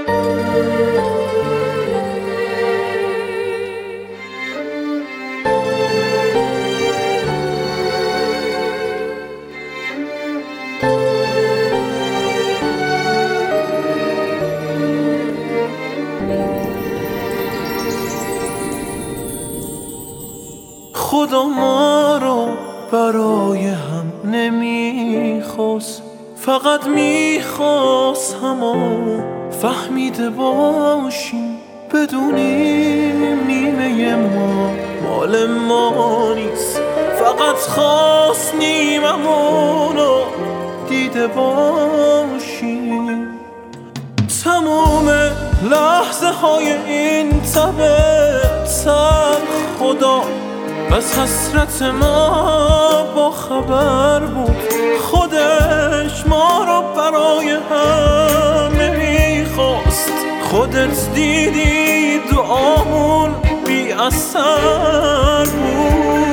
خدا ما رو برای هم نمیخواست، فقط میخواست همون فهمیده باشیم، بدونیم نیمه ما مال ما نیست، فقط خواست نیممونو دیده باشیم. تموم لحظه های این تلخ خدا از حسرت ما با خبر بود، خودش ما رو برای هم نمیخواست، خودت دیدی دعامون بی اثر بود.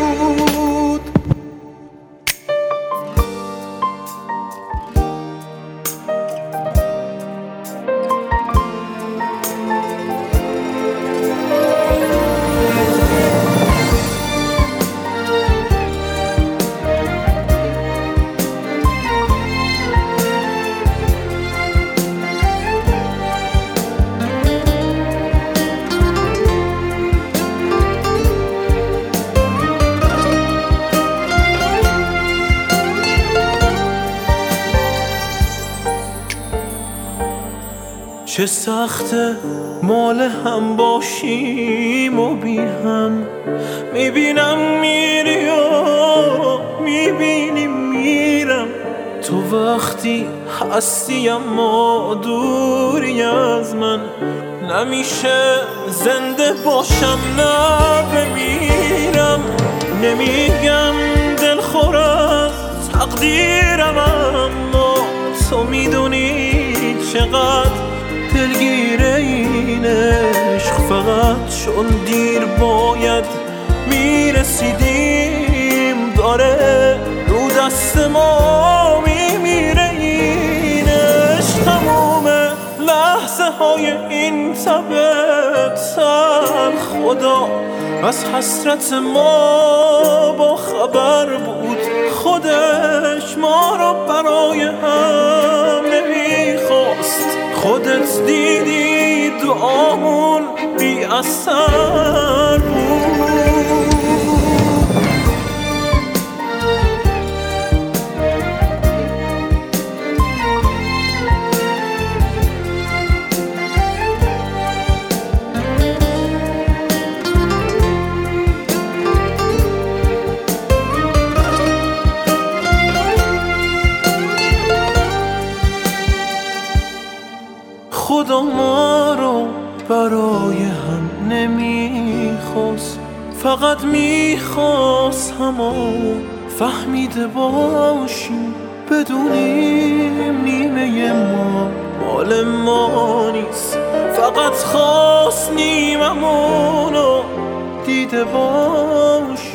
چه سخته مال هم باشیم و بی هم، میبینم میری و میبینی میرم، تو وقتی هستی اما دوری از من، نمیشه زنده باشم نه بمیرم، نمیگم دلخور از تقدیرم، اما تو میدونی چقدر دلگیره این عشق، فقط چون دیر باید میرسیدیم، داره رو دست ما میمیره این عشق. تموم لحظه های این تلخ خدا از حسرت ما با خبر بود، خودش ما رو برای هم نمیخواست، خودت دیدی دعامون بی اثر بود. خدا ما رو برای هم نمیخواست، فقط میخواست همون فهمیده باشیم، بدونیم نیمه ما مال ما نیست، فقط خواست نیممونو دیده باشیم.